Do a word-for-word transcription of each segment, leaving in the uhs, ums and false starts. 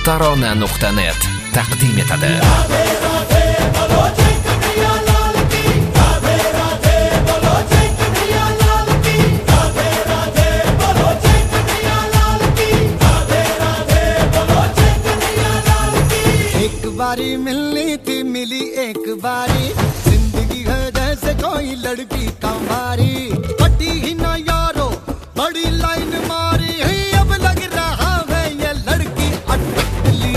tarona nuqta net taqdim etadi. एक बारी मिलनी थी मिली एक बारी, जिंदगी है जैसे कोई लड़की कमारी, पटी ही ना यारो बड़ी लाइन मारी है, अब लग रहा है ये लड़की अटकली।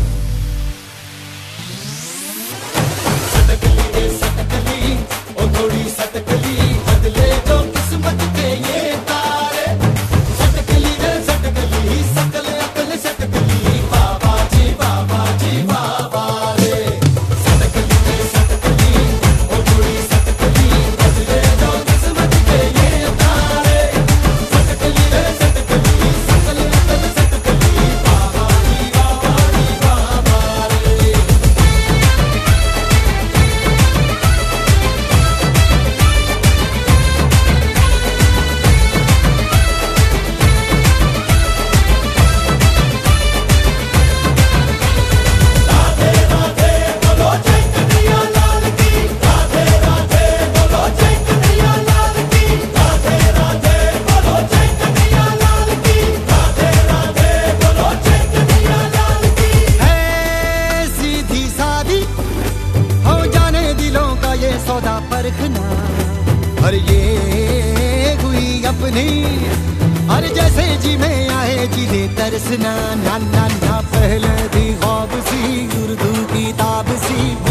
सटकली रे सटकली ओ थोड़ी सटकली, बदले जो किस्मत के ये तारे। सटकली रे सटकली सकल अकल सटकली, बाबा जी बाबा जी बाबा रे। सटकली रे सटकली ओ थोड़ी सटकली, बदले जो किस्मत के ये तारे। सटकली रे सटकली सकल अकल सटकली, बाबा जी बाबा जी बाबा रे। है सीधी सादी हो जाने दिलों का ये सौदा परखना, और ये हुई अपनी, और जैसे जी में आए जिले तरसना। ना ना ना पहले भी ख्वाब सी उर्दू की ताब सी।